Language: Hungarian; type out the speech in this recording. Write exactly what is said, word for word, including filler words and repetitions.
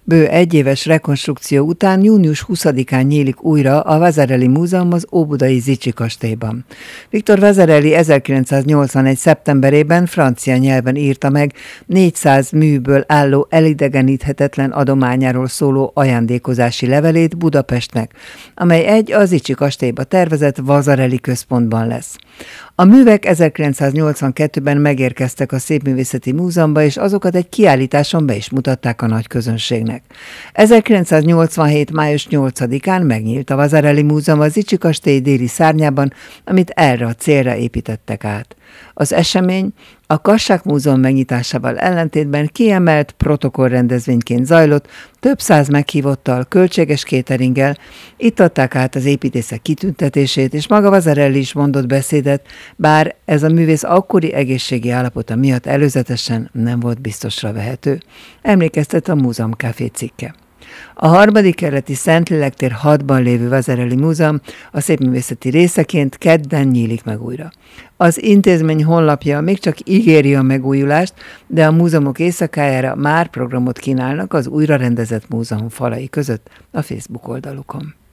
Bő egyéves rekonstrukció után június huszadikán nyílik újra a Vasarely Múzeum az óbudai Zichy kastélyban. Viktor Vasarely ezerkilencszáznyolcvanegy. szeptemberében francia nyelven írta meg négyszáz műből álló elidegeníthetetlen adományáról szóló ajándékozási levelét Budapestnek, amely egy a Zichy kastélyba tervezett Vasarely központban lesz. A művek ezerkilencszáznyolcvankettőben megérkeztek a Szépművészeti Múzeumba, és azokat egy kiállításon be is mutatták a nagy közönségnek. ezerkilencszáznyolcvanhét. május nyolcadikán megnyílt a Vasarely Múzeum a Zichy kastély déli szárnyában, amit erre a célra építettek át. Az esemény a Kassák Múzeum megnyitásával ellentétben kiemelt protokollrendezvényként zajlott, több száz meghívottal, költséges cateringgel. Itt adták át az építészek kitüntetését, és maga Vasarely is mondott beszédet, bár ez a művész akkori egészségi állapota miatt előzetesen nem volt biztosra vehető. Emlékeztet a Múzeum Café cikke. A harmadik kerületi Szentlélek tér hatban lévő Vasarely Múzeum a szépművészeti részeként kedden nyílik meg újra. Az intézmény honlapja még csak ígéri a megújulást, de a múzeumok éjszakájára már programot kínálnak az újrarendezett múzeum falai között a Facebook oldalukon.